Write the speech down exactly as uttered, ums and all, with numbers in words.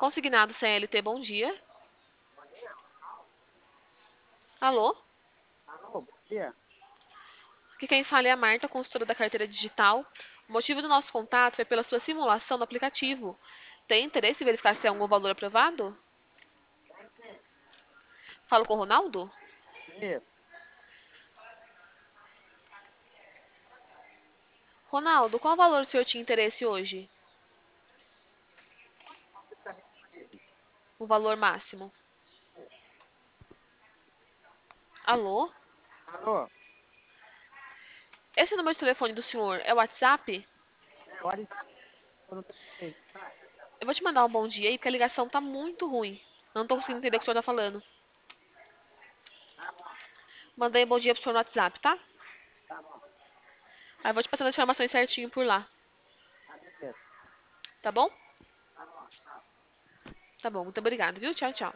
Consignado C L T, bom dia. Alô? Alô, bom dia. Aqui quem fala é a Marta, consultora da carteira digital. O motivo do nosso contato é pela sua simulação do aplicativo. Tem interesse em verificar se é algum valor aprovado? Falo com o Ronaldo? Isso. Ronaldo, qual valor o senhor tinha interesse hoje? O valor máximo. Alô? Alô, Esse número de telefone do senhor é o WhatsApp? é hora de eu não tenho mensagem. Eu vou te mandar um bom dia aí, porque a ligação tá muito ruim. Eu não tô conseguindo entender o que o senhor tá falando. Tá bom, Mandei um bom dia pro senhor no WhatsApp, tá? tá bom. Aí eu vou te passando as informações certinho por lá. Tá beleza. Tá bom? Tá bom, tchau. Tá bom, muito obrigada, viu? Tchau, tchau.